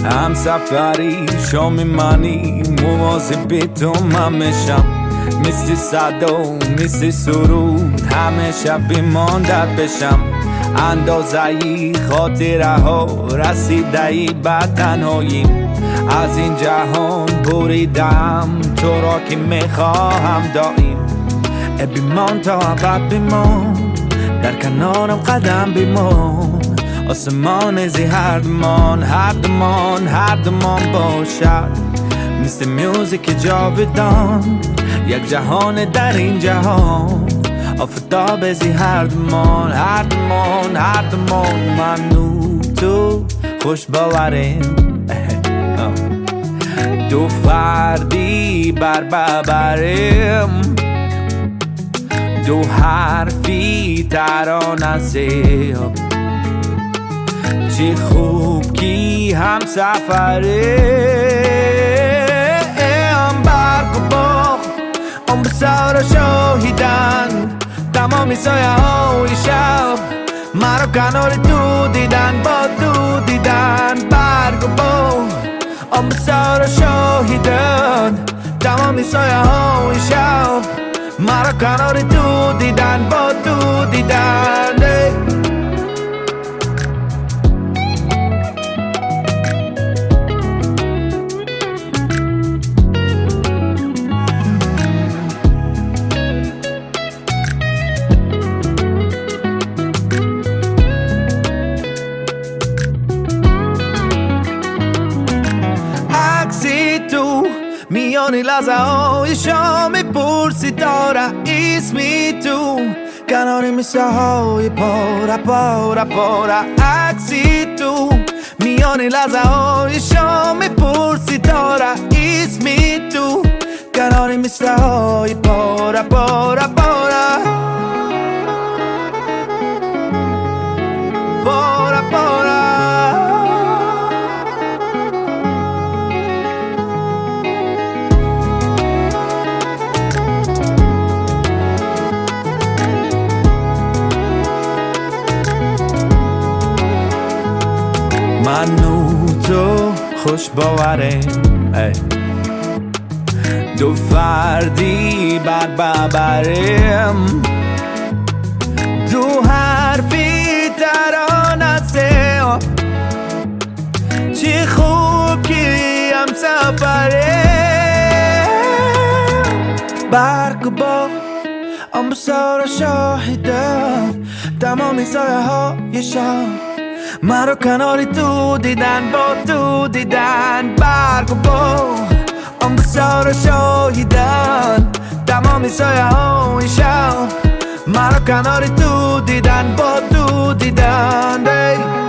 هم سفری شامی منی مواظب تو من میشم مثل صدا مثل سرود همه شب بیماندت بشم اندازه‌ی خاطره ها رسیده‌ی بعد تنهاییم از این جهان بریدم تو را که میخواهم دائم بیمان تا ابد بیمان در کنارم قدم بیمان آسمان زی هر دمان باشد مثل موزیک جاودان یک جهان در این جهان آفتاب زی هر دمان من و تو خوش باوریم دو فردی بر ببریم دو حرفی ترانه زیب چه خوب کی هم سفریم برق و باغ اون بسار شاهیدن تمامی سایه های شب مرا کنار تو دیدن با تو دیدن برق و باغ اون بسار شاهیدن تمامی سایه های شب مرا کنار تو دیدن با تو دیدن عکسی تو میانی لحظه های شام پرسی داره اسمی تو کنار میسه های پاره عکسی تو میانی لحظه های شام پرسی داره اسمی تو کنار میسه های پاره من و تو خوش باوریم دو فردی بر ببریم دو حرفی ترانه زیب چه خوب که هم سفریم برق و باغ ام بسار شاهدم تمامی سایه های شب مرا کنار تو دیدن با تو دیدن برق و باغ ام بسار شاهدن تمامی سایه های شب مرا کنار تو دیدن با تو دیدن